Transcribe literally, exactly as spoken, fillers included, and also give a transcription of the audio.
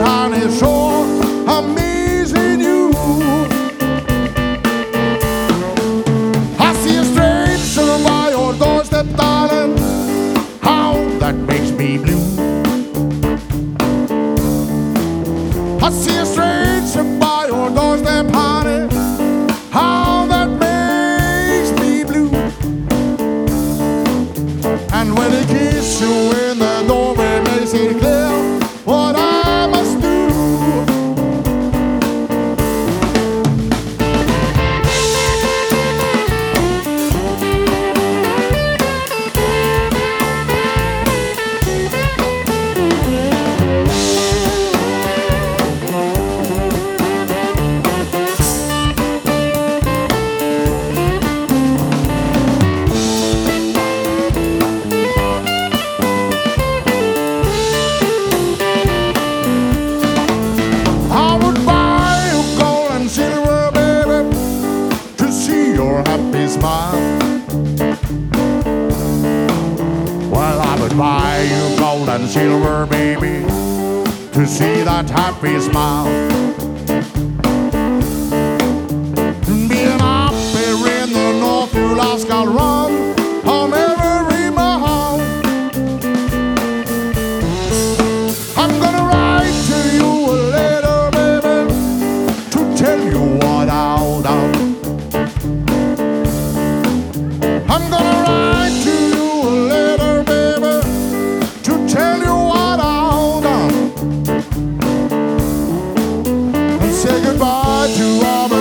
and it's sure amazing you. I see a stranger by your doorstep, darling. How that makes me blue. I see a stranger by your doorstep, honey. How that makes me blue. And when he kisses you in the doorway, makes it clear what I must do. Happy smile. Well, I would buy you gold and silver, baby, to see that happy smile. Being up here in the north, you'll ask I'll run on every mile. I'm gonna write to you a letter, baby, to tell you what I'll do. I'm gonna write to you a letter, baby, to tell you what I've done. And say goodbye to Robert.